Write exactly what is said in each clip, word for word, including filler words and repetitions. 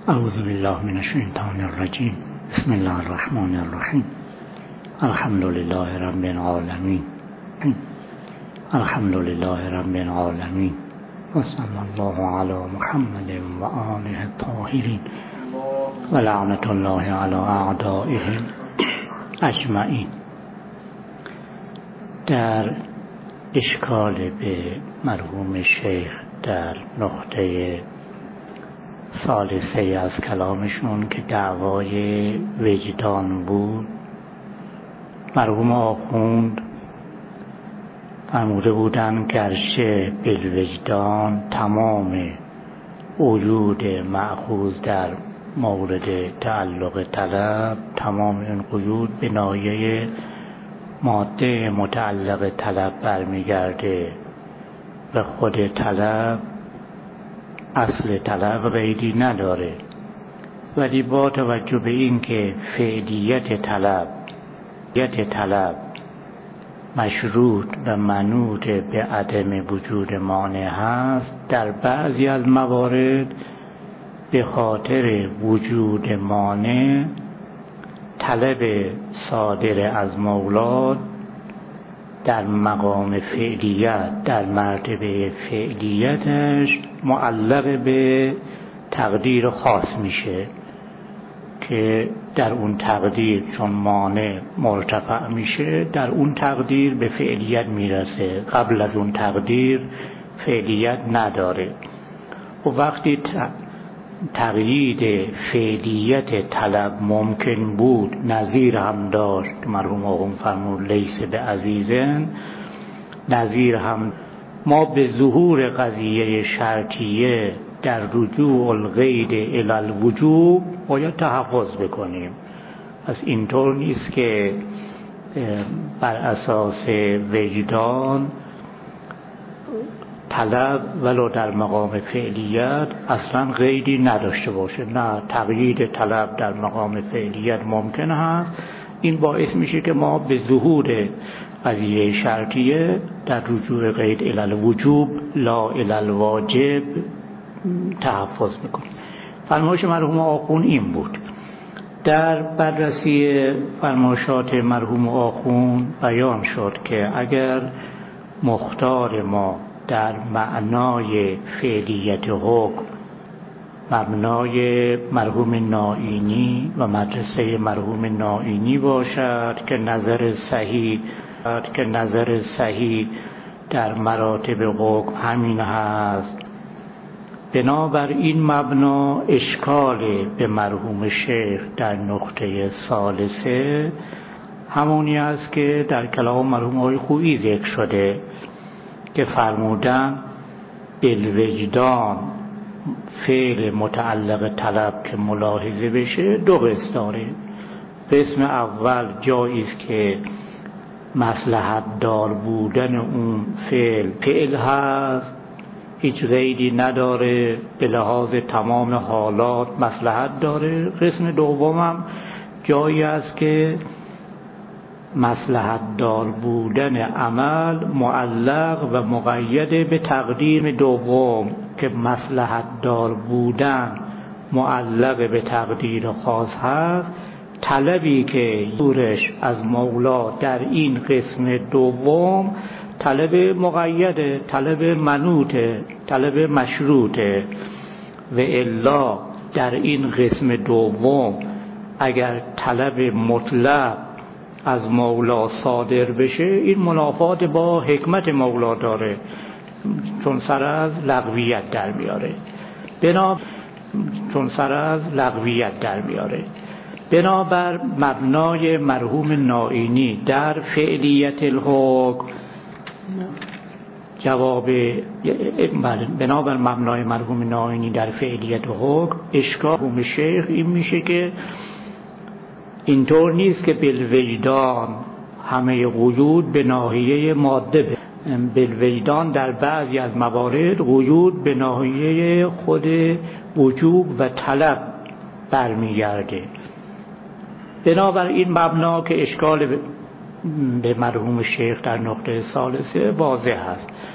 اعوذ بالله من الشیطان الرجیم. بسم الله الرحمن الرحیم. الحمد لله رب العالمین. الحمد لله رب العالمین و صلی الله علی محمد و آله الطاهرین و لعنت الله علی اعدائهم اجمعین. در اشکال به مرحوم شیخ در نقطه ثالثه از کلامشون که دعوای وجدان بود، مرحوم آخوند فرموده بودن گرچه بالوجدان تمام وجود مأخوذ در مورد تعلق طلب، تمام این قیود به ناحیه ماده متعلق طلب برمیگرده و خود طلب اصل طلب قیدی نداره، ولی با توجه به این که فعلیت طلب فعلیت طلب مشروط و منوط به عدم وجود مانع هست، در بعضی از موارد به خاطر وجود مانع طلب صادر از مولا در مقام فعلیت، در مرتبه فعلیتش معلق به تقدیر خاص میشه که در اون تقدیر چون مانع مرتفع میشه، در اون تقدیر به فعلیت میرسه، قبل از اون تقدیر فعلیت نداره. و وقتی تقیید فعلیت طلب ممکن بود، نظیر هم داشت، مرحوم آقا فرمود لیس به عزیزن، نظیر هم ما به ظهور قضیه شرطیه در رجوع القید الی الوجوب باید تحفظ بکنیم. پس اینطور نیست که بر اساس وجدان طلب ولو در مقام فعلیت اصلا قیدی نداشته باشه. نه، تقیید طلب در مقام فعلیت ممکن هست. این باعث میشه که ما به ظهور قضیه شرطیه در رجوع قید الی الوجوب لا الی الواجب تحفظ بکنیم. فرمایش مرحوم آخوند این بود. در بررسی فرمایشات مرحوم آخوند بیان شد که اگر مختار ما در معنای فعلیت حکم مبنای مرحوم نائینی و مدرسه مرحوم نائینی باشد که نظر صحیح که نظر صحیح در مراتب حکم همین هست، بنابر این مبنا اشکال به مرحوم شیخ در نقطه ثالثه همونی است که در کلام مرحوم آقای خویی ذکر شده که فرمودن بالوجدان فعل متعلق طلب که ملاحظه بشه دو قسم داره. قسم اول جایی است که مصلحت دار بودن اون فعل فعل هست، هیچ قیدی نداره، به لحاظ تمام حالات مصلحت داره. قسم دومم جایی است که مصلحت دار بودن عمل معلق و مقید به تقدیر دوم که مصلحت دار بودن معلق به تقدیر خاص هست. طلبی که دورش از مولا در این قسم دوم طلب مقیده، طلب منوطه، طلب مشروطه. و الا در این قسم دوم اگر طلب مطلق از مولا صادر بشه، این منافات با حکمت مولا داره، چون سر از لغویت در میاره. بنا چون سر از لغویت در میاره. بنابر مبنای مرحوم نائینی در فعلیت الحکم جواب بنابر مبنای مرحوم نائینی در فعلیت حکم اشکال مرحوم شیخ این میشه که اینطور نیست که بالوجدان همه قیود به ناحیه ماده به بالوجدان در بعضی از موارد قیود به ناحیه خود وجوب و طلب برمیگرده. بنابر این مبنا که اشکال به مرحوم شیخ در نقطه ثالثه واضح است.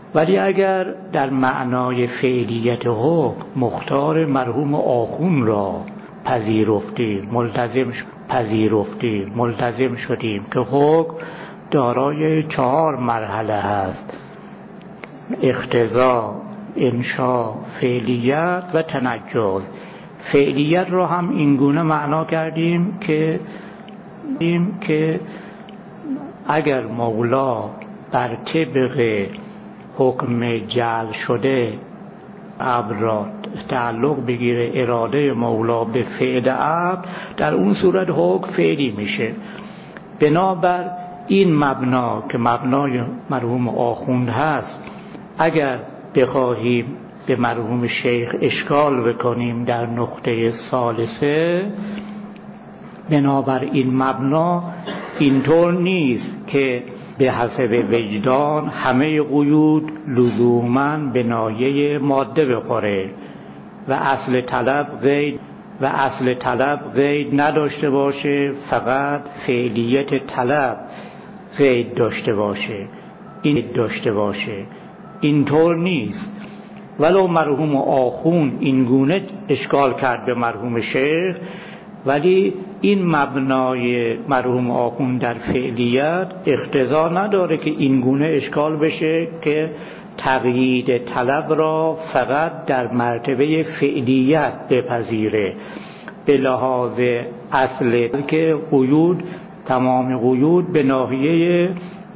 ولی اگر در معنای فعلیت حکم مختار مرحوم آخوند را پذیرفتیم ملتزم پذیرفتیم ملتزم شدیم که حکم دارای چهار مرحله هست: اقتضا، انشا، فعلیت و تنجز. فعلیت را هم اینگونه معنا کردیم که که اگر مولا بر طبق حکم جعل شده عبد را تعلق بگیره، اراده مولا به فعل عبد، در اون صورت حکم فعلی میشه. بنابر این مبنا که مبنای مرحوم آخوند هست، اگر بخواهیم به مرحوم شیخ اشکال بکنیم در نقطه ثالثه، بنابر این مبنا اینطور نیست که به حسب وجدان همه قیود لزوماً به ناحیه ماده بخوره و اصل طلب قید و اصل طلب قید نداشته باشه، فقط فعلیت طلب قید داشته باشه. این داشته باشه اینطور نیست. ولو مرحوم آخوند این گونه اشکال کرد به مرحوم شیخ، ولی این مبنای مرحوم آخوند در فعلیت اقتضا نداره که این گونه اشکال بشه که تقیید طلب را فقط در مرتبه فعلیت بپذیره، به لحاظ اصل که قیود تمام قیود به ناحیه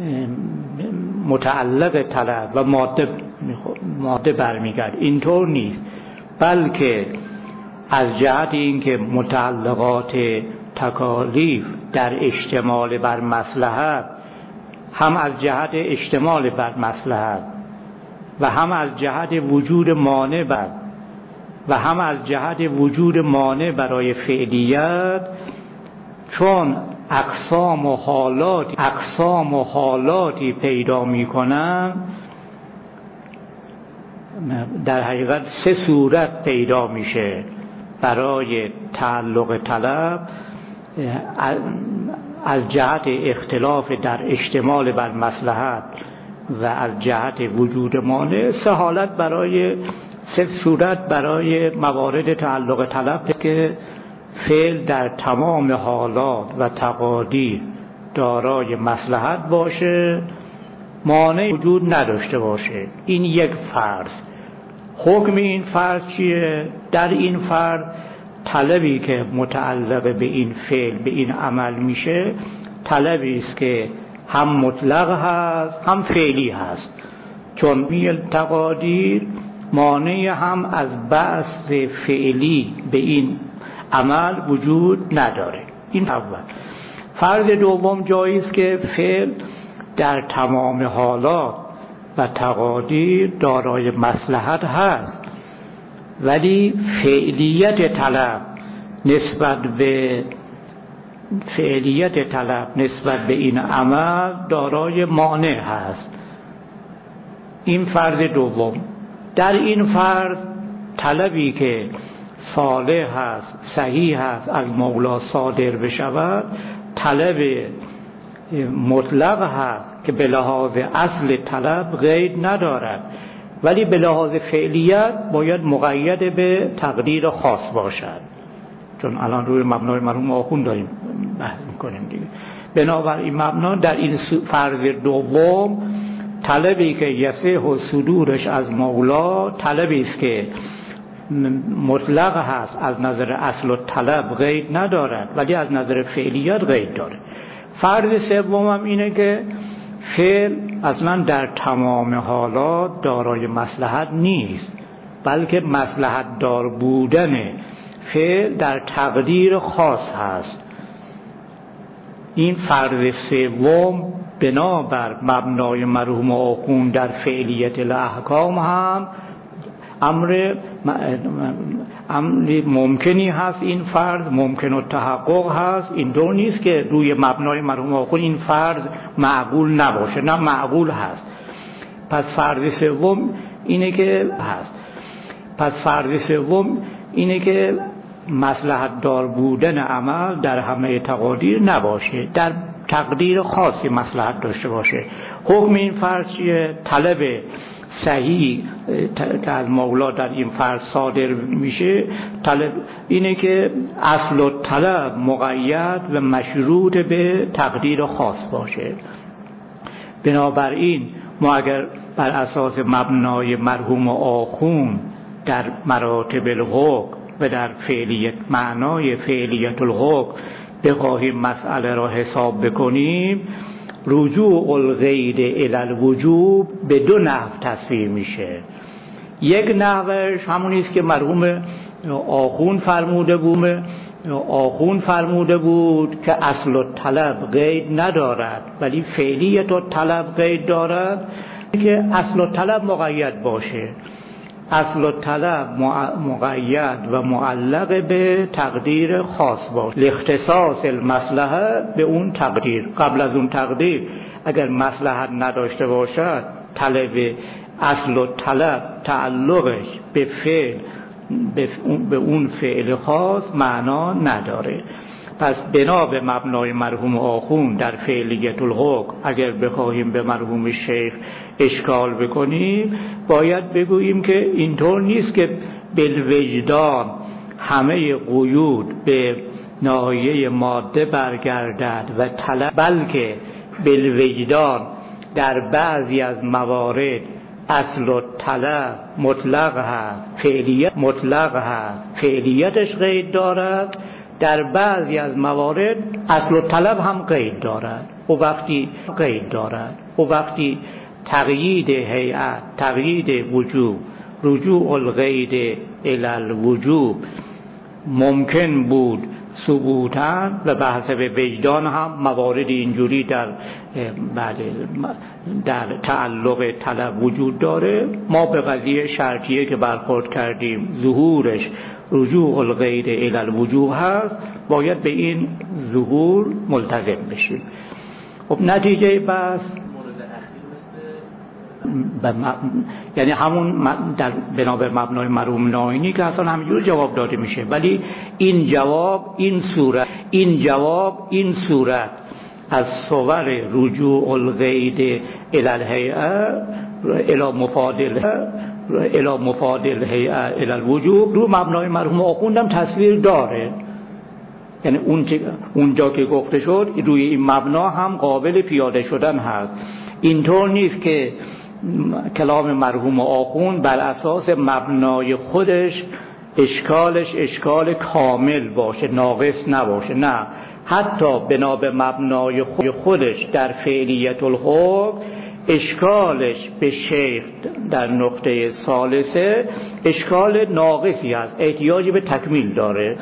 متعلق طلب و ماده ماده برمیگرد. اینطور نیست، بلکه از جهت اینکه متعلقات تکالیف در اشتمال بر مصلحت، هم از جهت اشتمال بر مصلحت و هم از جهت وجود مانع بر و هم از جهت وجود مانع برای فعلیت، چون اقسام و حالات اقسام و حالاتی پیدا میکنن، در حقیقت سه صورت پیدا میشه برای تعلق طلب از جهت اختلاف در اشتمال بر مصلحت و از جهت وجود مانع. سه حالت برای سه صورت برای موارد تعلق طلب که فعل در تمام حالات و تقادیر دارای مصلحت باشه، مانع وجود نداشته باشه. این یک فرض. حکم این فرض چیه؟ در این فرض طلبی که متعلق به این فعل به این عمل میشه، طلبی است که هم مطلق هست هم فعلی هست، چون میل تقادیر مانع هم از بحث فعلی به این عمل وجود نداره. این اول. فرض دوم جایی است که فعل در تمام حالات و تقادیر دارای مصلحت هست، ولی فعلیت طلب نسبت به فعلیت طلب نسبت به این عمل دارای مانع هست. این فرض دوم. در این فرض طلبی که صالح هست، صحیح هست، از مولا صادر بشود، طلب مطلق هست که به لحاظ اصل طلب قید ندارد، ولی به لحاظ فعلیت باید مقید به تقدیر خاص باشد، چون الان روی مبنای مرحوم آخوند داریم بحث میکنیم دیگه. بنابراین مبنا در این فرض دوم، طلبی که یصح و صدورش از مولا طلبی است که مطلق هست، از نظر اصل و طلب قید ندارد، ولی از نظر فعلیت قید داره. فرض سوم هم اینه که فعل اصلا در تمام حالات دارای مصلحت نیست، بلکه مصلحت دار بودن فعل در تقدیر خاص هست. این فرض سوم بنابر مبنای مرحوم آخوند در فعلیت الاحکام هم امر امر ممکنی هست. این فرض ممکن و تحقق هست. این دو نیست که روی مبنای مرحوم آخوند این فرض معقول نباشه، نه معقول هست. پس فرض سوم اینه که هست. پس فرض سوم اینه که مصلحت دار بودن عمل در همه تقادیر نباشه، در تقدیر خاصی مصلحت داشته باشه. حکم این فرض چیه؟ طلب صحیح که از مولا در این فرض صادر میشه طلب اینه که اصل و طلب مقید و مشروط به تقدیر خاص باشه. بنابراین ما اگر بر اساس مبنای مرحوم آخوند در مراتب الحکم و در فعلیت معنای فعلیت الحکم بخواهیم مسئله را حساب بکنیم، رجوع الغیر الی الوجوب به دو نحو تصویر میشه. یک نحوش همونی است که مرحوم آخوند فرموده بود آخوند فرموده بود که اصل الطلب قید ندارد ولی فعلیت الطلب قید دارد، که اصل الطلب مقید باشه. اصل الطلب مقید و معلق به تقدیر خاص باشه، لاختصاص المصلحه به اون تقدیر. قبل از اون تقدیر اگر مصلحت نداشته باشد، طلب اصل الطلب تعلقش به فعل به اون فعل خاص معنا نداره. پس بنا به مبنای مرحوم آخوند در فعلیت الحکم اگر بخواهیم به مرحوم شیخ اشکال بکنیم، باید بگوییم که اینطور نیست که بالوجدان همه قیود به ناحیه ماده برگردد و طلب، بلکه بالوجدان در بعضی از موارد اصل و طلب مطلق هست، فعلیت مطلق هست، فعلیتش قید دارد. در بعضی از موارد اصل و طلب هم قید دارد و وقتی قید دارد و وقتی تقیید هیئت، تقیید وجوب، رجوع الغیر الی الوجوب ممکن بود ثبوتاً و به حسب وجدان هم موارد اینجوری در در تعلق طلب وجود داره. ما به قضیه شرطیه که برخورد کردیم ظهورش رجوع الغیر الی الوجوب هست، باید به این ظهور ملتزم بشیم. خب نتیجه بس یعنی همون در بنابر مبنای مرحوم ناینی که اصلا همینجور جواب داده میشه، ولی این جواب این صورت این جواب این صورت از صور رجوع الغیر الی الهیئه الی مفادل الی مفادل هیئه الی الوجوب رو مبنای مرحوم آخوندم تصویر داره. یعنی اون اونجا که گفته شد روی این مبنا هم قابل پیاده شدن هست. اینطور نیست که کلام مرحوم آخوند بر اساس مبنای خودش اشکالش اشکال کامل باشه، ناقص نباشه. نه، حتی بنا به مبنای خودش در فعلیت الحکم اشکالش به شیخ در نقطه ثالثه اشکال ناقصی است، احتیاجی به تکمیل داره.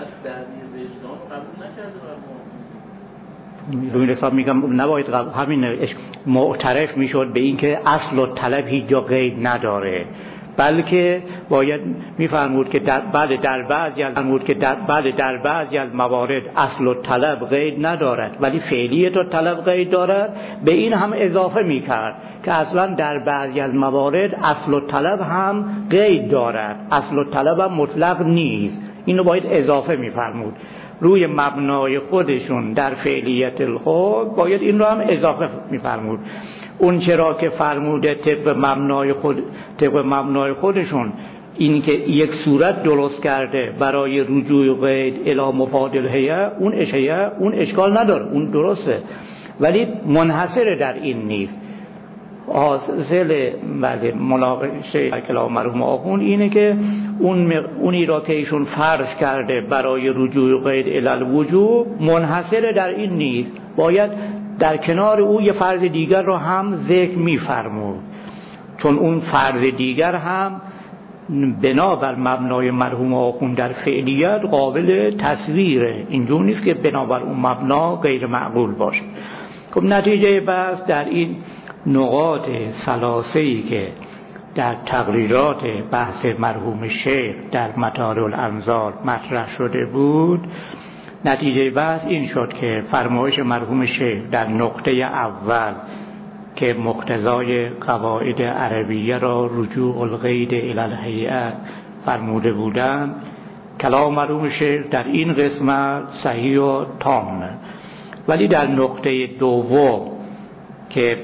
روی حساب میگم نباید همین معترف میشد به این که اصل و طلب هیچ جا قید نداره، بلکه باید میفرمود که در بله در بعضی از فرمود که در بله در بعضی از موارد اصل و طلب قید ندارد ولی فعلیت و طلب قید دارد. به این هم اضافه میکرد که اصلا در بعضی از موارد اصل و طلب هم قید دارد، اصل و طلب هم مطلق نیست. اینو باید اضافه میفرمود. روی مبنای خودشون در فعلیت الحکم باید این رو هم اضافه میفرمود. اون چرا که فرموده طبق مبنای خود طبق مبنای خودشون این که یک صورت درست کرده برای رجوع قید الی مفادل هیئه، اون اشیاء اون اشکال نداره، اون درسته، ولی منحصر در این نیست. حاصل بعد مناقشه کلام مرحوم آخوند اینه که اون اونی را که ایشون فرض کرده برای رجوع قید الی الوجوب منحصر در این نیست، باید در کنار او یه فرض دیگر رو هم ذکر می‌فرمود، چون اون فرض دیگر هم بنابر مبنای مرحوم آخوند در فعلیت قابل تصویره. اینجور نیست که بنابر اون مبنا غیر معقول باشه. خب نتیجه بحث در این نقاط ثلاثه‌ای که در تقریرات بحث مرحوم شیخ در مطالع الانظار مطرح شده بود، نتیجه بحث این شد که فرمایش مرحوم شیخ در نقطه اول که مقتضای قواعد عربیه را رجوع الغیر الی الهیئه فرموده بودند، کلام مرحوم شیخ در این قسمت صحیح و تامه. ولی در نقطه دوم که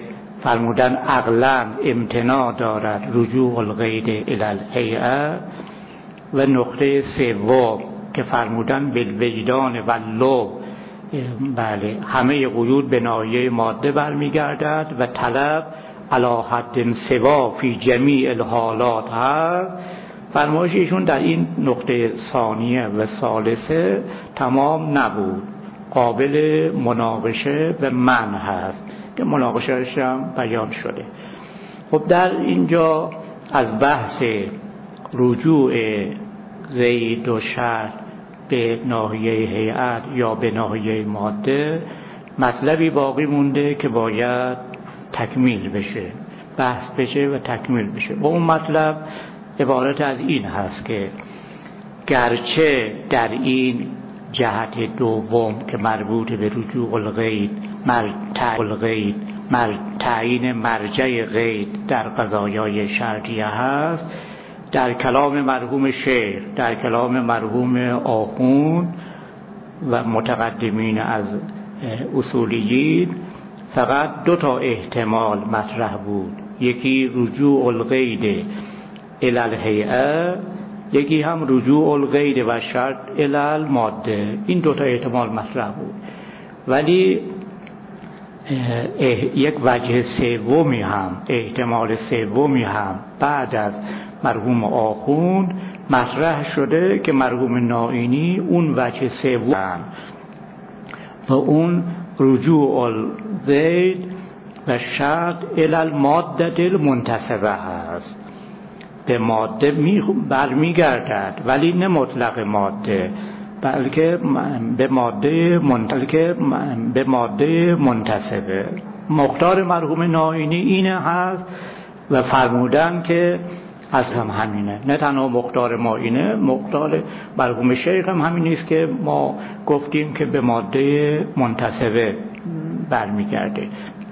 فرمودن عقلا امتناع دارد رجوع الغیر الی الهیئه. و نقطه سوم که فرمودن بالوجدان و لب، بله همه قیود به ناحیه ماده برمیگردد و طلب علی حد سوا فی جمیع الحالات هست. فرمایش ایشون در این نقطه ثانیه و ثالثه تمام نبود، قابل مناقشه و منع هست که مناقشهش هم بیان شده. خب در اینجا از بحث رجوع زید و شرط به ناحیه هیئت یا به ناحیه ماده مطلبی باقی مونده که باید تکمیل بشه، بحث بشه و تکمیل بشه. و اون مطلب عبارت از این هست که گرچه در این جهت دوم که مربوط به رجوع الغید الغید مر تعیین مرجع غید در قضایای شرعیه هست، در کلام مرحوم شیخ، در کلام مرحوم آخوند و متقدمین از اصولیین فقط دو تا احتمال مطرح بود، یکی رجوع الغید الی الهیئه، یکی هم رجوع الغید و شرط الی الماده. این دو تا احتمال مطرح بود، ولی یک وجه سومی هم، احتمال سومی هم بعد از مرحوم آخوند مطرح شده که مرحوم نائینی اون وجه سوم و اون رجوع الغید و شرط الی الماده المنتسبه هست. به ماده برمیگردد ولی نه مطلق ماده، بلکه به ماده منتلکه به ماده منتسبه. مختار مرحوم نائینی اینه هست و فرمودن که از هم همینه. نه تنها مختار ما اینه، مختار مرحوم شیخ هم همین نیست که ما گفتیم که به ماده منتسبه برمیگرده.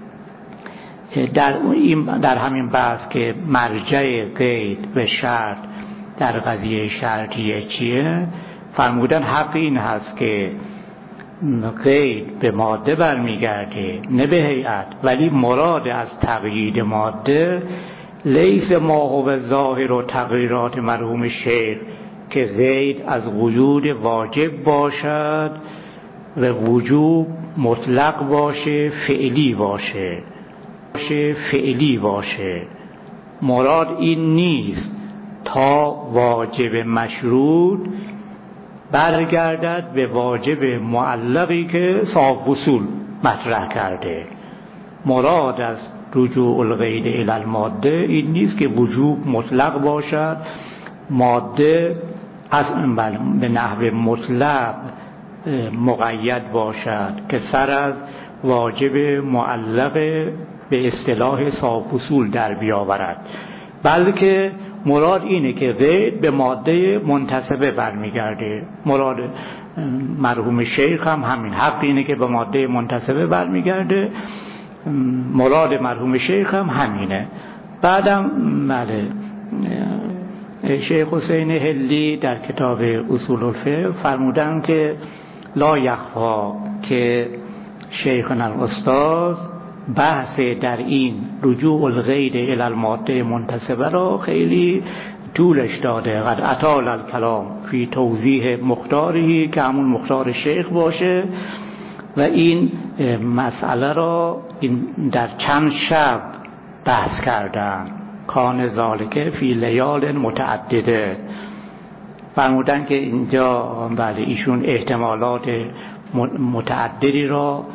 در این در همین بحث که مرجع قید و شرط در قضیه شرطیه چیه، فرمودن حق این هست که قید به ماده برمیگرده نه به هیئت، ولی مراد از تقیید ماده لیس ما هو ظاهر و تغییرات مرحوم شیخ که قید از قیود واجب باشد و وجوب مطلق باشه، فعلی باشه فعلی باشه. مراد این نیست تا واجب مشروط برگردد به واجب معلقی که صاحب اصول مطرح کرده. مراد از رجوع الغید الی الماده این نیست که وجوب مطلق باشد، ماده از به نحو مطلق مقید باشد که سر از واجب معلق به اصطلاح صاحب اصول در بیاورد، بلکه مراد اینه که قید به ماده منتسبه برمیگرده. مراد مرحوم شیخ هم همین، حق اینه که به ماده منتسبه برمیگرده. مراد مرحوم شیخ هم همینه. بعدم بله شیخ حسین حلی در کتاب اصول الفقه فرمودن که لا یخفا که شیخنا الاستاذ بحث در این رجوع الغید الی الماده منتسبه را خیلی طولش داده. قد اطال الکلام فی توضیح مختاری که همون مختار شیخ باشه و این مسئله را این در چند شب بحث کردن. کان ذالک فی لیال متعدده. فرمودن که اینجا بله ایشون احتمالات متعددی را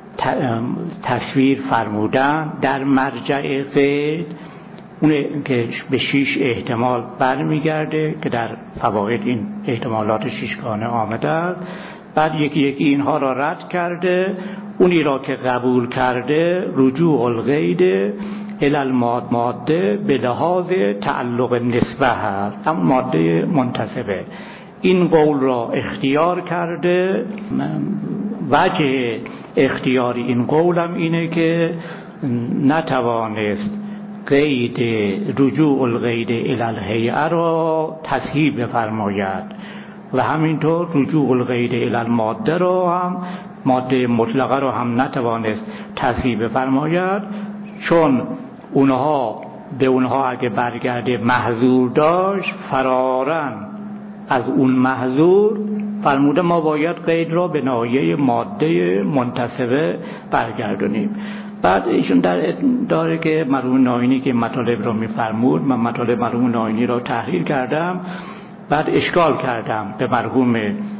تصویر فرمودن در مرجع قید، اون که به شش احتمال برمیگرده که در فواید این احتمالات ششگانه آمده است. بعد یکی یکی اینها را رد کرده، اونی را که قبول کرده رجوع الغید الی الماده به لحاظ تعلق نسبه هست، هم ماده منتسبه. این قول را اختیار کرده. وجه اختیار این قولم اینه که نتوانست قید رجوع الغید الی الهیئه را تصحیح بفرماید و همینطور رجوع الغید الی الماده را هم، ماده مطلقه را هم نتوانست تصحیح بفرماید، چون اونها به اونها اگه برگرده محظور داشت، فرارن از اون محظور فرموده ما باید قید را به ناحیه ماده منتسبه برگردونیم. بعد ایشون در داره که مرحوم نائینی که مطالب را میفرمود، من مطالب مرحوم نائینی را تحلیل کردم، بعد اشکال کردم به مرحوم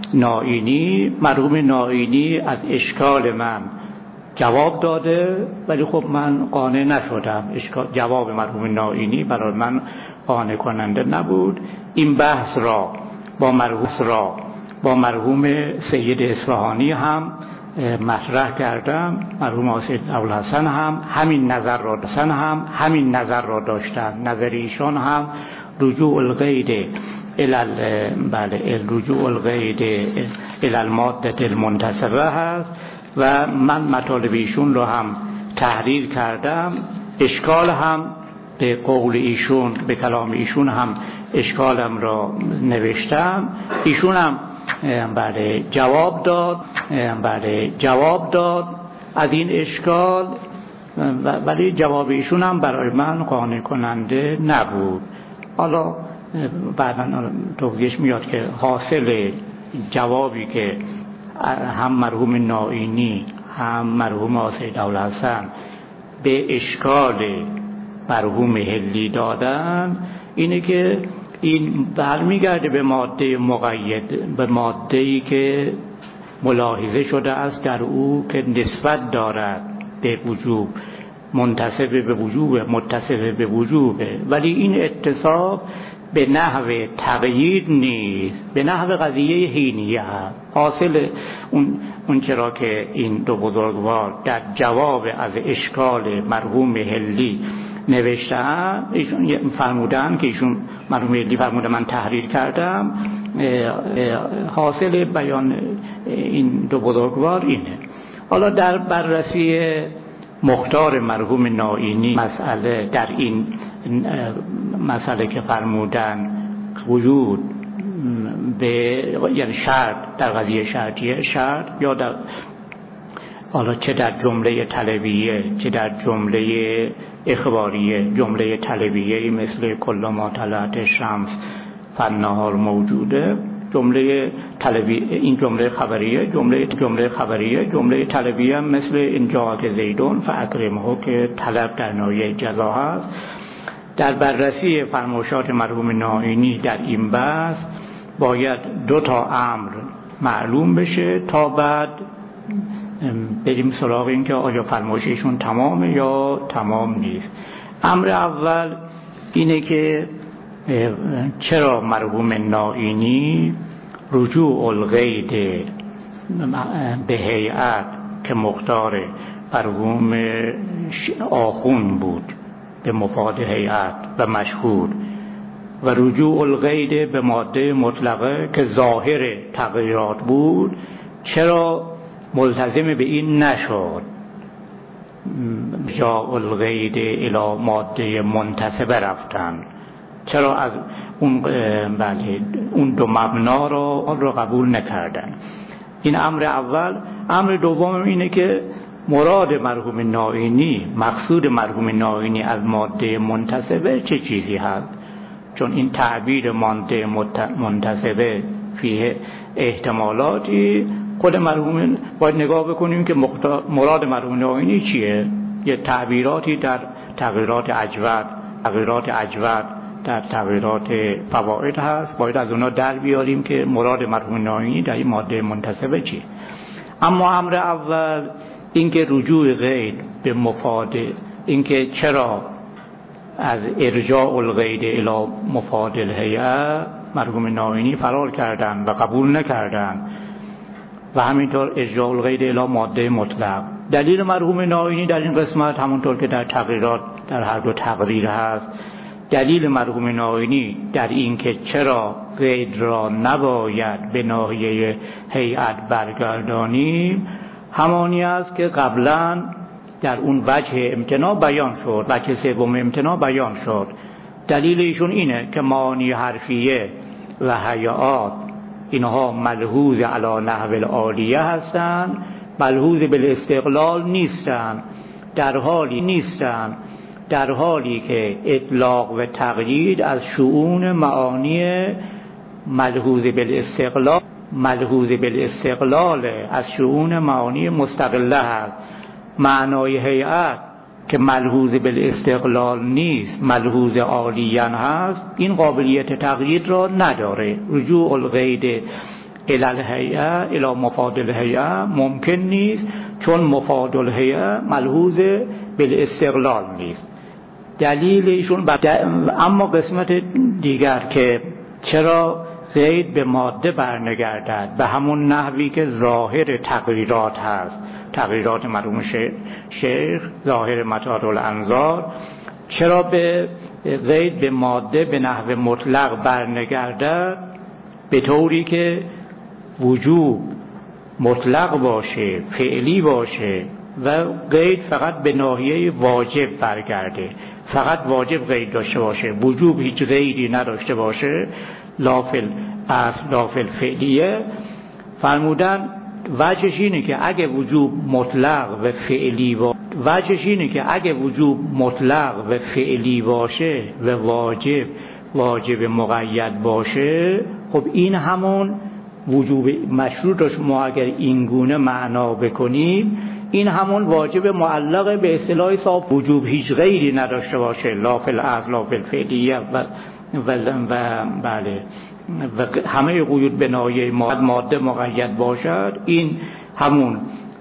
نائینی. مرحوم نائینی از اشکال من جواب داده، ولی خب من قانع نشدم. جواب مرحوم نائینی برای من قانع کننده نبود. این بحث را با مرحوم را با مرحوم سید اصفهانی هم مطرح کردم. مرحوم سید ابوالحسن هم همین نظر را داشتن هم همین نظر را داشتن. نظر ایشان هم رجوع القید الال بله رجوع القید الى الماده المنتسبه هست و من مطالب ایشون رو هم تحریر کردم. اشکال هم به قول ایشون، به کلام ایشون هم اشکالم را نوشتم. ایشون هم بله جواب داد بله جواب داد از این اشکال، ولی جواب ایشون هم برای من قانع کننده نبود. حالا بعدا توضیحش میاد که حاصل جوابی که هم مرحوم نائینی هم مرحوم سید ابوالحسن به اشکال مرحوم حلی دادن اینه که این برمیگرده به ماده مقید، به ماده‌ای که ملاحظه شده است در او که نسبت دارد به وجوب، منتسب به وجوب، متصف به وجوب، ولی این اتصاب به نحو تقیید نیست، به نحو قضیه حینیه هست. حاصل اون اون چرا که این دو بزرگوار در جواب از اشکال مرحوم حلی نوشتن، ایشون فرمودن که ایشون مرحوم حلی فرموده من تحریر کردم، حاصل بیان این دو بزرگوار اینه. حالا در بررسی مختار مرحوم نائینی مسئله، در این مسئله که فرمودن وجود به یعنی شرط در قضیه شرطیه شرط یا در حالا چه در جمله طلبیه چه در جمله اخباریه، جمله طلبیه مثل کل ما طلعت الشمس فالنهار موجوده، جمله طلبی این جمله خبریه، جمله جمله خبریه جمله طلبیه مثل اینجا که زیدون فاکرمه که طلب در ناحیه جزا هست. در بررسی فرمایشات مرحوم نائینی در این بحث باید دو تا امر معلوم بشه تا بعد بریم سراغ این که آیا فرمایششون تمامه یا تمام نیست. امر اول اینه که چرا مرحوم نائینی رجوع القید به هیئت که مختار مرحوم آخون بود به مفاد هیئت و مشهور و رجوع القید به ماده مطلقه که ظاهر تغییرات بود، چرا ملتزم به این نشد جا القید الی ماده منتسبه رفتن؟ چرا از اون بله اون دو مبنا رو رو قبول نکردن؟ این امر اول. امر دوم اینه که مراد مرحوم نائینی، مقصود مرحوم نائینی از ماده منتسبه چه چیزی هست؟ چون این تعبیر ماده منتسبه فیه احتمالاتی، خود مرحوم باید نگاه بکنیم که مراد مرحوم نائینی چیه. یه تعبیراتی در تغییرات اجود تغییرات اجود در تغییرات فواید هست، باید از اونا در بیاریم که مراد مرحوم نائینی در این ماده منتسبه چیه. اما امر اول اینکه رجوع قید به مفاد، اینکه چرا از ارجاع القید الی مفاد الهیئه مرحوم نائینی فرار کردن و قبول نکردن و همینطور ارجاع القید الی ماده مطلق. دلیل مرحوم نائینی در این قسمت همونطور که در تقریرات در هر دو تقریر هست، دلیل مرحوم نائینی در این که چرا قید را نباید به ناحیه هیئت برگردانیم همانی است که قبلا در اون وجه امتناع بیان شد، وجه سوم امتناع بیان شد. دلیل ایشون اینه که معانی حرفیه و هیئات اینها ملحوظ علی نحو العالیه هستند، ملحوظ بالاستقلال نیستند در حالی نیستند در حالی که اطلاق و تقیید از شؤون معانی ملحوظ بالاستقلال ملحوظ بالاستقلال از شؤون معانی مستقله است. معنای هیئت که ملحوظ بالاستقلال نیست، ملحوظ عالیاً هست، این قابلیت تقیید را نداره. رجوع القید الی الهیئه الی مفاد الهیئه ممکن نیست، چون مفاد الهیئه ملحوظ بالاستقلال نیست. دلیل ایشون بد... اما قسمت دیگر که چرا قید به ماده برنگردد، به همون نحوی که ظاهر تقریرات هست، تقریرات مرحوم شیخ، ظاهر مطار الانظار، چرا به قید به ماده به نحو مطلق برنگردد؟ به طوری که وجوب مطلق باشه، فعلی باشه و قید فقط به ناحیه واجب برگرده، فقط واجب قید داشته باشه، وجوب هیچ قیدی نداشته باشه، لافل اصل لافل فعلیه. فرمودن وجهش اینه که اگه وجوب مطلق و فعلی با... وجهش اینه که اگه وجوب مطلق و فعلی باشه و واجب واجب مقید باشه، خب این همون وجوب مشروطش ما اگر اینگونه معنا بکنیم، این همون واجب معلق به اصطلاح صاف وجوب هیچ غیری نداشته باشه، لا فی الاصل لا فی الفعلیه و و و بله و همه قیود به ناحیه ماده مقید باشد، این همون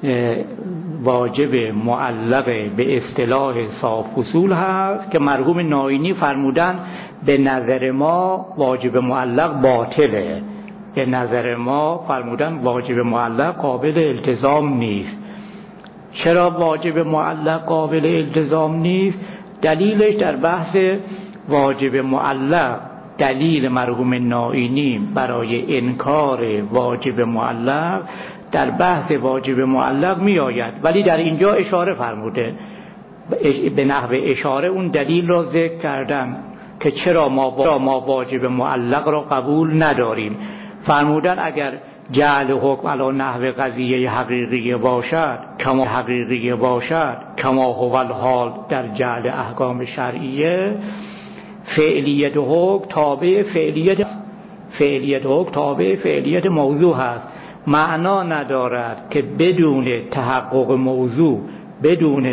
واجب معلق به اصطلاح صاف اصول هست که مرحوم ناینی فرمودن به نظر ما واجب معلق باطله. به نظر ما فرمودن واجب معلق قابل التزام نیست. چرا واجب معلق قابل التزام نیست؟ دلیلش در بحث واجب معلق، دلیل مرحوم ناینی برای انکار واجب معلق در بحث واجب معلق می آید، ولی در اینجا اشاره فرموده، به نحو اشاره اون دلیل را ذکر کردن که چرا ما واجب معلق را قبول نداریم. فرمودن اگر جعل حکم علی نحو قضیه حقیقی باشد، کما حقیقی باشد کما هو الحال در جعل احکام شرعیه، فعلیت حکم تابع فعلیت فعلیت حکم تابع فعلیت موضوع هست. معنا ندارد که بدون تحقق موضوع، بدون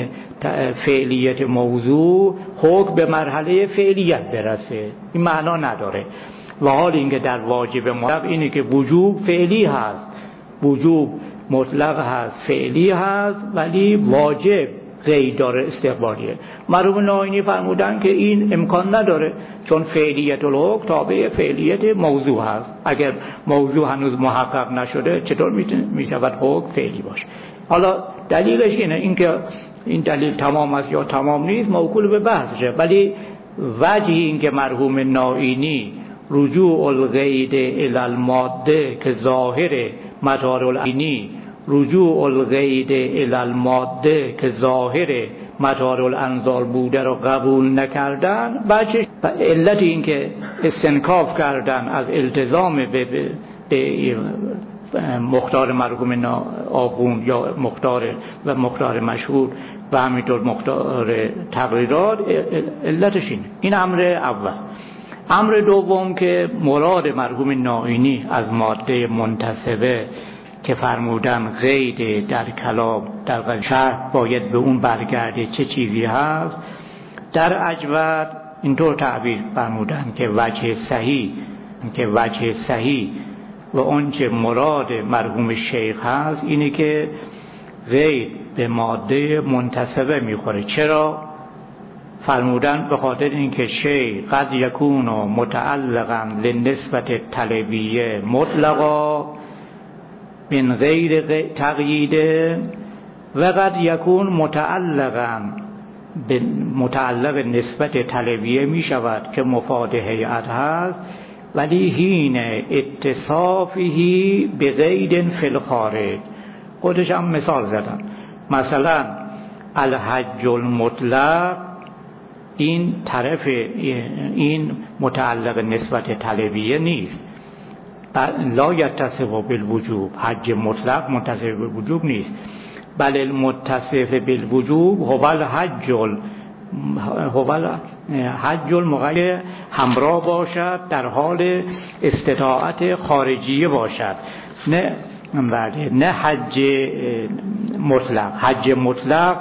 فعلیت موضوع حکم به مرحله فعلیت برسه، این معنا نداره. و حال اینکه در واجب مطلق اینه که وجوب فعلی هست، وجوب مطلق هست، فعلی هست، ولی واجب قید داره، استقبالیه. مرحوم ناینی فرمودن که این امکان نداره، چون فعلیت الحکم تابع فعلیت موضوع هست. اگر موضوع هنوز محقق نشده چطور میشود حکم فعلی باشه؟ حالا دلیلش اینه، اینکه این دلیل تمام است یا تمام نیست موکول به بحثه، ولی وجه این که مرحوم ناینی رجوع القید الی الماده که ظاهر مدار العینی، رجوع القید الی الماده که ظاهر مدار الانظار بوده را قبول نکردن، بچه علت این که استنکاف کردن از التزام به, به مختار مرحوم آخوند یا مختار و مختار مشهور و همینطور مختار تقریرات، علتش اینه. این امر اول. امر دوم که مراد مرحوم ناینی از ماده منتسبه که فرمودن قید در کلام در شرح باید به اون برگرده چه چیزی هست، در اجود اینطور تعبیر فرمودن که وجه صحیح که وجه صحیح و اونچه مراد مرحوم شیخ هست اینه که قید به ماده منتسبه میخوره. چرا؟ فرمودن به خاطر اینکه شیء قد یکون متعلقا لنسبت طلبیه مطلقا من غیر تقیید و قد یکون متعلقا متعلق نسبت طلبیه می شود که مفاد هیئت هست، ولی حین اتصافه به قید فی الخارج. خودش هم مثال زدم، مثلا الحج المطلق این طرف این متعلق نسبت طلبیه نیست، لا یتصف بالوجوب، حج مطلق متصف بالوجوب نیست. بل المتصف بالوجوب هو الحج هو الحج المقید همراه باشد، در حال استطاعت خارجیه باشد، نه بله نه حج مطلق. حج مطلق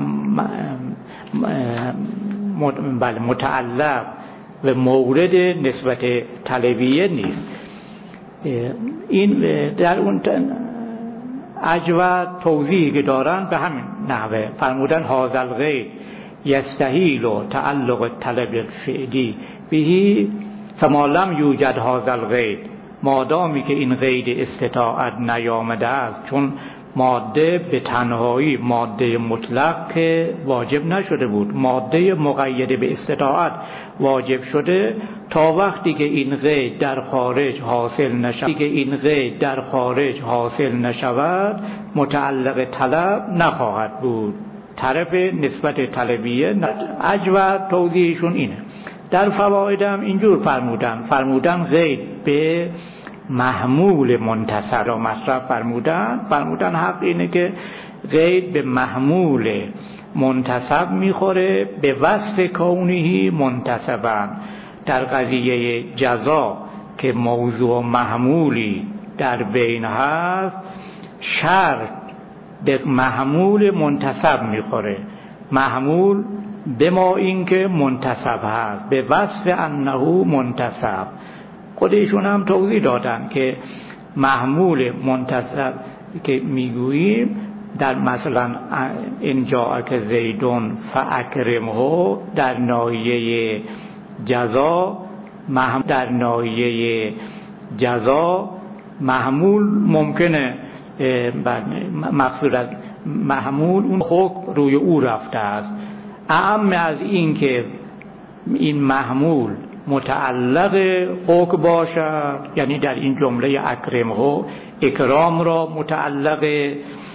بله متعلق و مورد نسبت طلبیه نیست. این در اون اجواد توضیحی که دارن به همین نحوه فرمودن هذا الغیر یستحیل تعلق طلب الفعلی بهی فما لم یوجد هذا الغیر، مادامی که این قید استطاعت نیامده است، چون ماده به تنهایی ماده مطلق که واجب نشده بود، ماده مقید به استطاعت واجب شده، تا وقتی که این قید در خارج حاصل نشود که این قید در خارج حاصل نشود متعلق طلب نخواهد بود، طرف نسبت طلبیه. اجود توضیحشون اینه. در فوائدم اینجور فرمودن فرمودن قید به محمول منتصب را مصرف فرمودن فرمودن حق اینه که قید به محمول منتصب میخوره به وصف کونهی منتصبا. در قضیه جزا که موضوع محمولی در بین هست، شرط به محمول منتصب میخوره، محمول به ما این که منتصب هست به وصف انه منتصب. خودشون هم توضیح دادن که محمول منتصب که میگوییم در مثلا اینجا که زیدون فاکرمه در ناحیه جزا، در ناحیه جزا محمول ممکنه مقصود از محمول اون حکم روی او رفته است. اعم از این که این محمول متعلق حکم باشد، یعنی در این جمله اکرمه اکرام را متعلق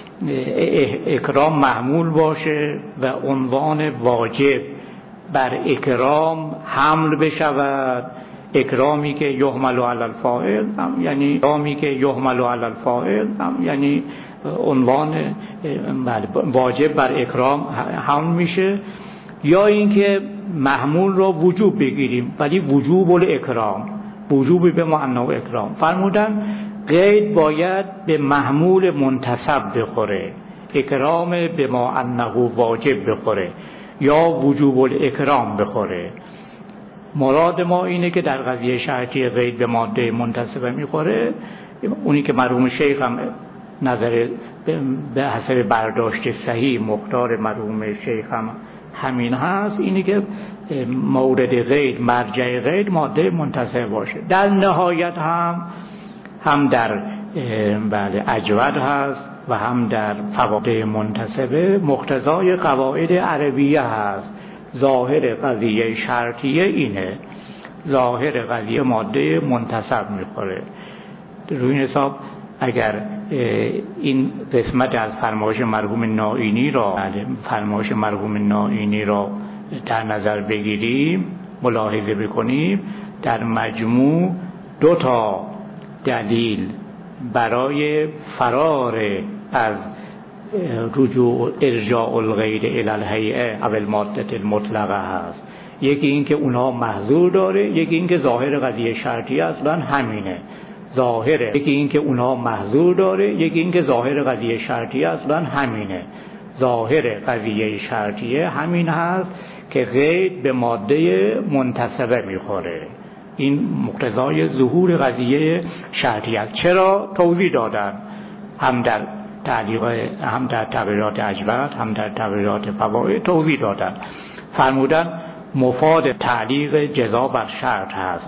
اکرام محمول باشه و عنوان واجب بر اکرام حمل بشود، اکرامی که یحمل علی الفاعل هم یعنی اکرامی که یحمل علی الفاعل هم یعنی عنوان واجب بر اکرام حمل میشه، یا اینکه محمول را وجوب بگیریم ولی وجوب الاکرام، وجوب به معنی اکرام. فرمودن قید باید به محمول منتصب بخوره، اکرام به ما انه واجب بخوره یا وجوب الاکرام بخوره. مراد ما اینه که در قضیه شرطی قید به ماده منتصبه میخوره، اونی که مرحوم شیخ هم نظر به حسب برداشت صحیح مختار مرحوم شیخ هم همین هست، اینی که مورد قید مرجع قید ماده منتصبه باشه. در نهایت هم هم در بله اجود هست و هم در فواید منتصبه مقتضای قواعد عربیه هست. ظاهر قضیه شرطیه اینه، ظاهر قضیه ماده منتصب میخوره. روی این حساب اگر این قسمت از فرمایش مرحوم نائینی را فرمایش مرحوم نائینی را در نظر بگیریم، ملاحظه بکنیم، در مجموع دو تا دلیل برای فرار از رجوع ارجاع الغیر الی الهیئه او الماده المطلقه هست. یکی این که اونها محظور داره، یکی این که ظاهر قضیه شرطیه اصلا همینه، ظاهره. یکی این که اونها محظور داره، یکی این که ظاهر قضیه شرطیه اصلا همینه، ظاهر قضیه شرطیه همین هست که قید به ماده منتصبه میخوره. این مقتضای ظهور قضیه شرطیه است. چرا؟ توضیح دادن، هم در تعلیق هم در تغییرات اجود هم در تغییرات فواید توضیح دادن. فرمودن مفاد تعلیق جزا بر شرط هست.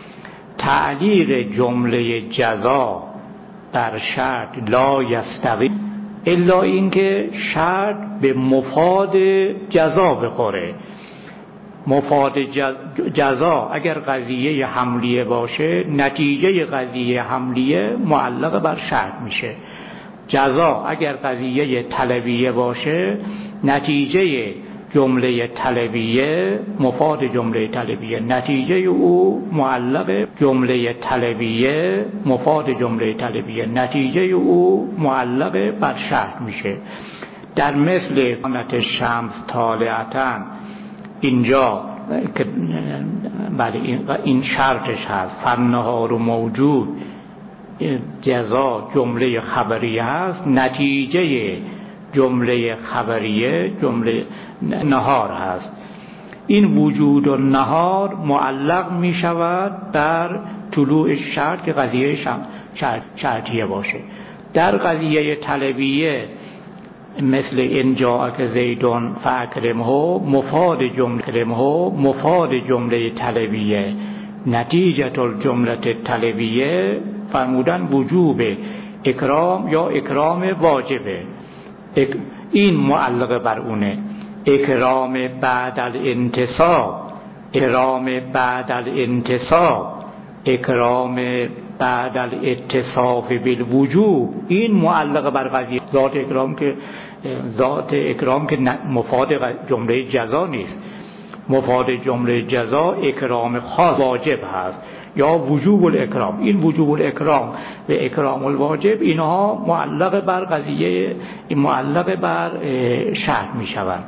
تعلیق جمله جزا بر شرط لا یستقیم الا اینکه شرط به مفاد جزا بخوره. مفاد جزا اگر قضیه حملیه باشه، نتیجه قضیه حملیه معلق بر شرط میشه. جزا اگر قضیه طلبیه باشه، نتیجه جمله طلبیه، مفاد جمله طلبیه، نتیجه او معلق جمله طلبیه، مفاد جمله طلبیه، نتیجه او معلق بر شرط میشه. در مثل قامت شمس طالعتن اینجا که بله این شرطش هست، فالنهار موجود جزا جمله خبریه هست، نتیجه جمله خبریه جمله نهار هست. این وجود و نهار معلق می شود در طلوع شرط که قضیه شرط شرطیه باشه. در قضیه طلبیه مثل این جاءک زیدون فاکرمه مفاد جمله مفاد جمله طلبیه نتیجه الجمله طلبیه فرمودن وجوب اکرام یا اکرام واجبه. این معلق بر اونه. اکرام بعد الانتصاب، اکرام بعد الانتصاب، اکرام بعد الاتصاف بالوجوب، این معلق بر قضیه ذات اکرام که ذات اکرام که مفاد جمله جزا نیست. مفاد جمله جزا اکرام خاص واجب هست یا وجوب الاکرام. این وجوب الاکرام و اکرام الواجب اینها معلق بر قضیه، معلق بر شرط می شوند.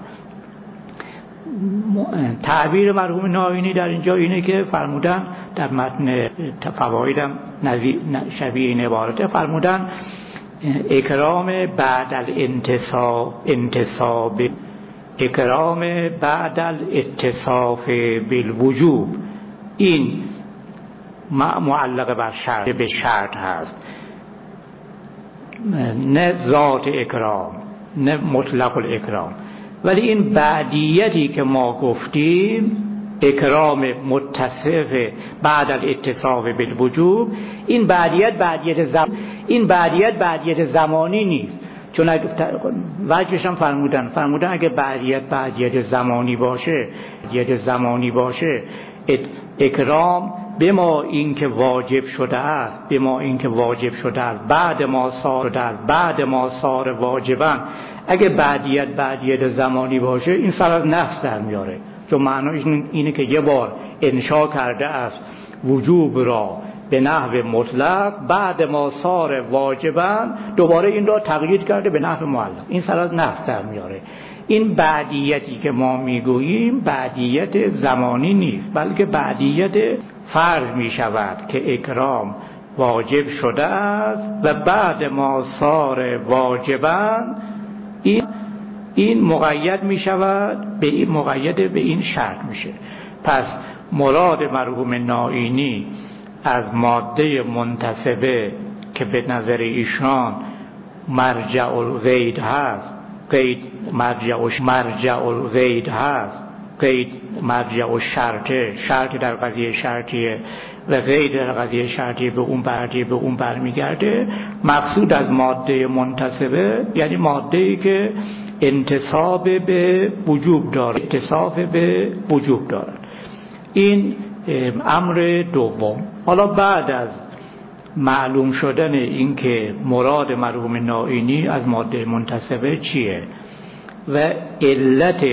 تعبیر مرحوم ناینی در اینجا اینه که فرمودن در متن فوایدم شبیه این عبارته، فرمودن اکرام بعد الانتصاب انتصاب اکرام بعد الاتصاف بالوجوب، این معلق بر شرط به شرط هست، نه ذات اکرام نه مطلق الاکرام. ولی این بعدیتی که ما گفتیم اکرام متصف بعد الاتصاف بالوجوب، این بعدیت بعدیت زم... این بعدیت بعدیت زمانی نیست. چون اگه وجهش هم فرمودن فرمودن اگه بعدیت بعدیت زمانی باشه بعدیت زمانی باشه اکرام به ما این که واجب شده است به ما این که واجب شده است بعد ما صار در بعد ما صار واجبا، اگه بعدیت بعدیت زمانی باشه این سر از نفس در میاره. چون معنیش اینه که یه بار انشا کرده است وجوب را به نحو مطلق، بعد ما صار واجبا دوباره این را تغییر کرده به نحو معلق، این سر از نفس در میاره. این بعدیتی که ما میگوییم بعدیت زمانی نیست، بلکه بعدیت فرض می شود که اکرام واجب شده است و بعد ما صار واجبا این این مقید می شود به این مقید به این شرط میشه. پس مراد مرحوم ناینی از ماده منتسبه که به نظر ایشان مرجع القید هست، قید مرجع مرجع القید هست، قید مرجع الشرطه، شرط در قضیه شرطیه و قید در قضیه شرطیه به اون برگی به اون برمیگرده. مقصود از ماده منتسبه یعنی ماده‌ای که انتصاب به وجوب داره، انتصاب به وجوب داره. این امر دوم. حالا بعد از معلوم شدن این که مراد مرحوم ناینی از ماده منتسبه چیه و علت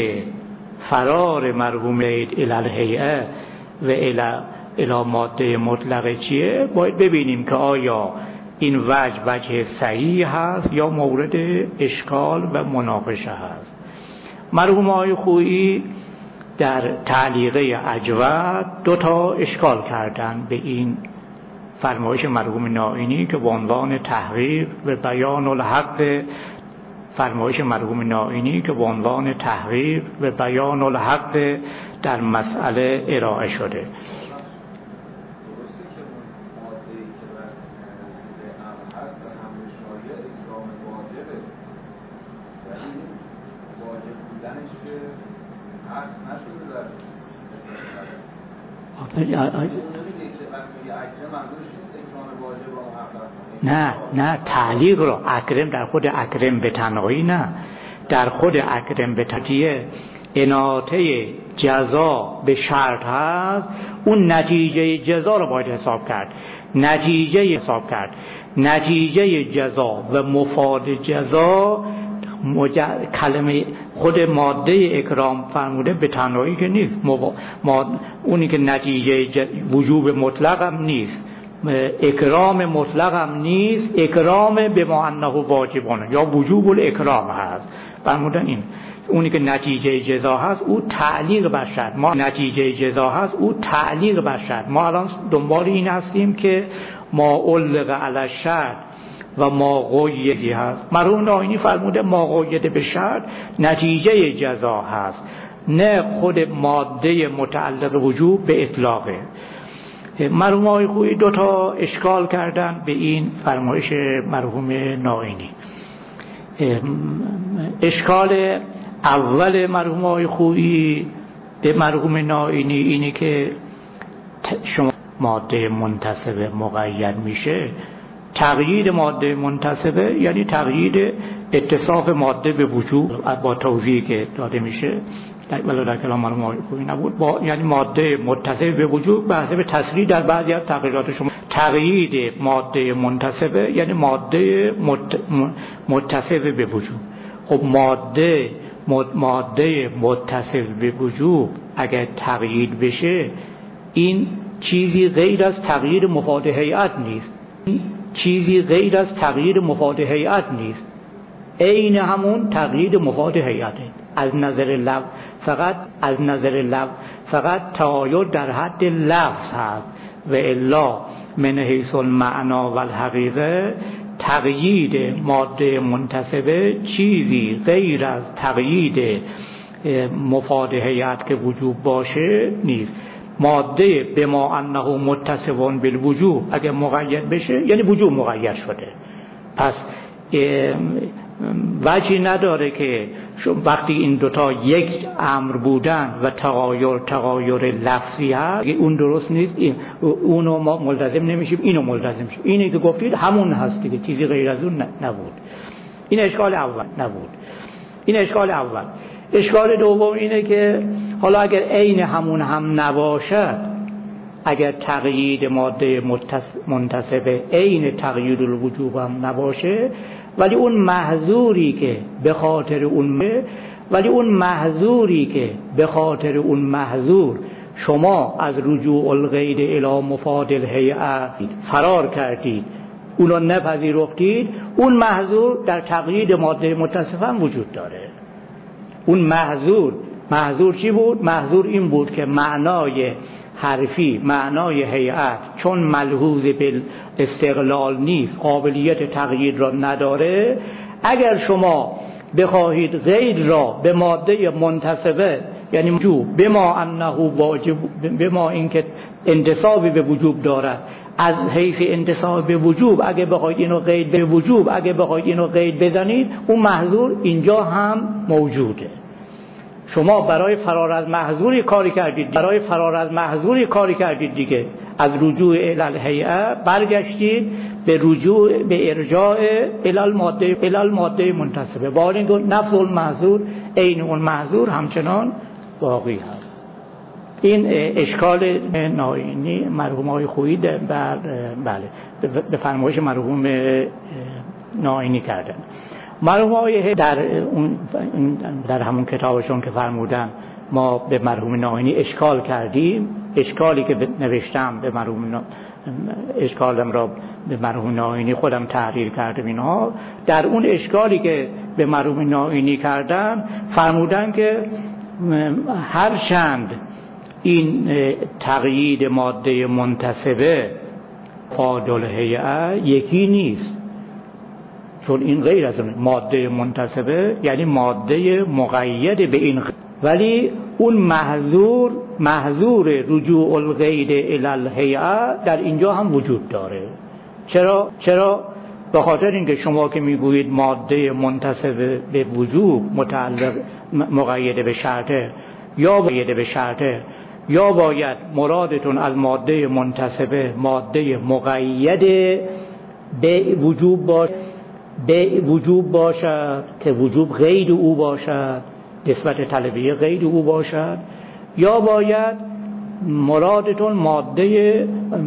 فرار مرحوم الی الهیئه و الی الی ماده مطلقه چیه، باید ببینیم که آیا این وجه وجه صحیح هست یا مورد اشکال و مناقشه هست. مرحوم آقای خویی در تعلیقه اجود دو تا اشکال کردن به این فرمایش مرحوم ناینی که به عنوان تحقیق و بیان الحق، فرمایش مرحوم ناینی که به عنوان تحقیق و بیان الحق در مسئله ارائه شده. نه نه تعلیق رو اکرم در خود اکرم به تنهایی نه، در خود اکرم به تنهایی اناطه جزا به شرط هست، اون نتیجه جزا رو باید حساب کرد، نتیجه حساب کرد نتیجه جزا و مفاد جزا مجا... کلمه خود ماده اکرام فرموده به تنهایی که نیست، مو... ما... اونی که نتیجه ج... وجوب مطلق هم نیست، اکرام مطلق هم نیست، اکرام به ما انه واجبونه یا وجوب الاکرام هست. فرمودن این اونی که نتیجه جزا هست او تعلیق بر شرط، ما نتیجه جزا هست او تعلیق بر شرط. ما الان دنبال این هستیم که ما علق علی شرط و ما قیدی هست. مرحوم نائینی فرموده ما قید به شرط نتیجه جزا هست، نه خود ماده متعلق وجوب به اطلاقه. مرحوم آقای خویی دو تا اشکال کردن به این فرمایش مرحوم نائینی. اشکال اول مرحوم آقای خویی به مرحوم نائینی اینه که شما ماده منتصبه مقید میشه، تقیید ماده منتصبه یعنی تقیید اتصاف ماده به وجوب با توضیحی که داده میشه ولی در کلام مرحوم آقای خویی نبود، با یعنی ماده متصبه به وجوب به حسب تصریح در بعضی از تقریرات شما. تقیید ماده منتصبه یعنی ماده مت... متصبه به وجوب. خب ماده ماده متصل به وجوب اگر تقیید بشه این چیزی غیر از تغییر مفاد هیئت نیست، چیزی غیر از تغییر مفاد هیئت نیست، عین همون تغییر مفاد هیئته. از نظر لفظ فقط از نظر لفظ فقط تغایر در حد لفظ هست و الا من حیث المعنا و الحقیقه تقیید ماده منتصبه چیزی غیر از تقیید مفاد هیئت که وجوب باشه نیست. ماده به ما انه متصفون بالوجوب اگه مقید بشه یعنی وجوب مقید شده، پس وجهی نداره که وقتی این دوتا یک امر بودن و تغایر تغایر لفظی هست اون درست نیست، اونو ما ملتزم نمیشیم اینو ملتزم شیم. اینی که گفتید همون هست دیگه، چیزی غیر از اون نبود. این اشکال اول نبود. این اشکال اول. اشکال دوم اینه که حالا اگر عین همون هم نباشد، اگر تقیید ماده منتصبه عین تقیید الوجوب هم نباشه، ولی اون محظوری که به خاطر اون ولی اون محظوری که به خاطر اون محظور شما از رجوع الغید الی مفاد الهیئه فرار کردید، اونو نپذیرفتید، اون محظور در تقیید ماده متصفه هم وجود داره. اون محظور محظور چی بود؟ محظور این بود که معنای حرفی، معنای هیئت چون ملحوظ به استقلال نیست، قابلیت تغییر را نداره، اگر شما بخواهید غیر را به ماده منتصبه یعنی وجوب بما انه واجب بما اینکه انتصابی به وجوب دارد، از حیث انتصاب به وجوب اگه بخواید اینو قید به وجوب اگه بخواید اینو قید بزنید، اون محظور اینجا هم موجوده. شما برای فرار از محظوری کاری کردید، برای فرار از محظوری کاری کردید دیگه، از رجوع الی الهیئه برگشتید به رجوع به ارجاع الی الماده الی الماده منتصبه، با اینکه نفس المحظور عین اون محظور همچنان باقی هست. این اشکال نائینی مرحوم آقای خویی بر بله به فرمایش مرحوم نائینی کردن. مرحوم آقای در اون در همون کتابشون که فرمودن ما به مرحوم نائینی اشکال کردیم، اشکالی که نوشتم به مرحوم اشکالم را به مرحوم نائینی خودم تحریر کردم اینها، در اون اشکالی که به مرحوم نائینی کردم فرمودن که هر چند این تقیید ماده منتصبه فاضل هیئه یکی نیست، چون این غیر از اون ماده منتصبه یعنی ماده مقید به این غیر. ولی اون محظور محظور رجوع الغید الی الهیئه در اینجا هم وجود داره. چرا؟ چرا؟ به خاطر اینکه شما که میگویید ماده منتصبه به وجوب متعلق مقید به شرطه یا مقید به شرطه یا باید مرادتون از ماده منتصبه ماده مقید به وجوب باشد به وجوب باشد که وجوب غیر او باشد، نسبت طلبیه غیر او باشد، یا باید مرادتون ماده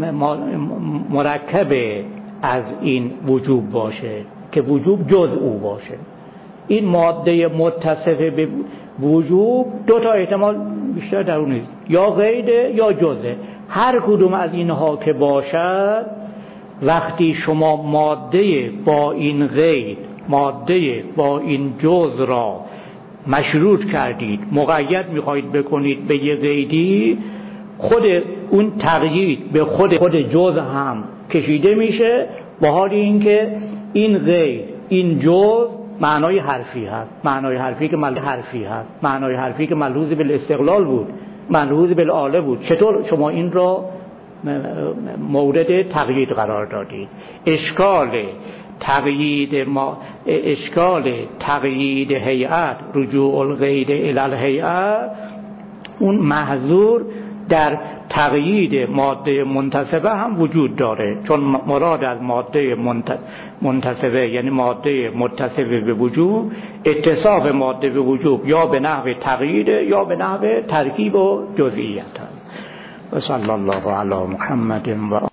مرکب از این وجوب باشه که وجوب جز او باشه. این ماده متصفه به وجوب دو تا احتمال بیشتر در اون نیست، یا غیره یا جزه. هر کدوم از اینها که باشد، وقتی شما ماده با این غیر ماده با این جز را مشروط کردید، مقید میخواهید بکنید به یه قیدی، خود اون تقیید به خود خود جز هم کشیده میشه، با حال اینکه این قید این جز معنای حرفی هست، معنای حرفی که ملحوظ حرفی هست، معنای حرفی که ملحوظ بالاستقلال بود، ملحوظ بالاله بود. چطور شما این را مورد تقیید قرار دادید؟ اشکال تقیید ما اشکال تقیید هیئت، رجوع القید الی الهیئه، اون محظور در تقیید ماده منتسبه هم وجود داره، چون مراد از ماده منتسبه یعنی ماده متصبه به وجوب، اتصاف ماده به وجوب یا به نحو تقیید یا به نحو ترکیب و جزئیت. و صلی الله علی محمد و